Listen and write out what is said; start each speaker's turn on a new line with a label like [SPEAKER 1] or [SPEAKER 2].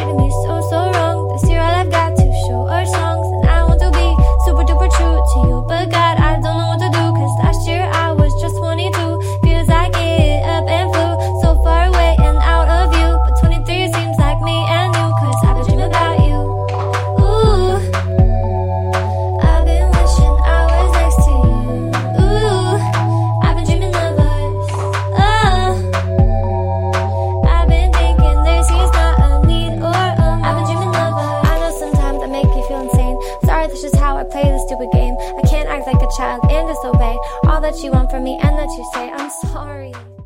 [SPEAKER 1] treated me so, so wrong. This year all I've got to show are songs, and I want to be super duper true to you. But God, I don't know what to do, cause last year I was just 22. Feels like it up and flew so far away and out of you. But 23 seems like me and you, cause I've been dreaming about you. Ooh, I've been wishing I was next to you. Ooh, I've been dreaming of us. Oh, I've been thinking there seems not a need or I've been dreaming of us. I know sometimes I make you feel insane. Sorry, that's just how I play this stupid game. I can't act like a child and disobey all that you want from me and that you say. I'm sorry.